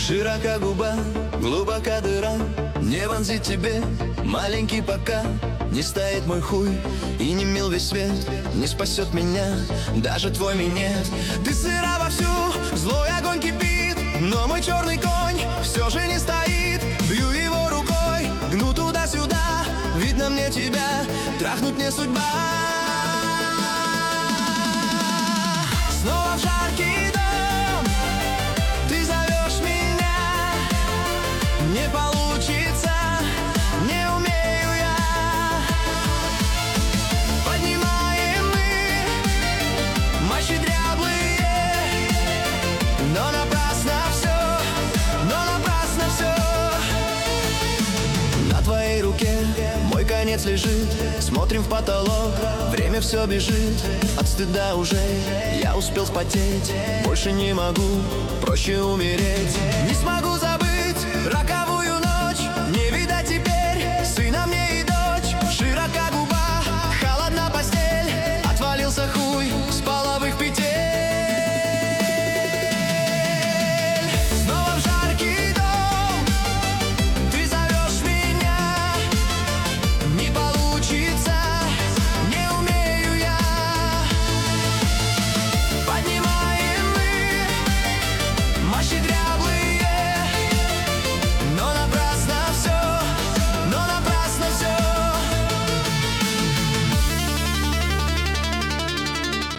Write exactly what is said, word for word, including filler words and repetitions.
Широка губа, глубока дыра. Не вонзить тебе, маленький, пока не стоит мой хуй и не мил весь свет. Не спасет меня даже твой минет. Ты сыра вовсю, злой огонь кипит, но мой черный конь все же не стоит. Бью его рукой, гну туда-сюда. Видно мне тебя, трахнуть не судьба. Снова в жаркий дом ты зовешь меня. Не получится, не умею я. Поднимаем мы мощи дряблые, но напрасно все, но напрасно все. На твоей руке мой конец лежит. Смотрим в потолок, время все бежит. От стыда уже я успел вспотеть. Больше не могу, проще умереть. Не смогу забыть рака.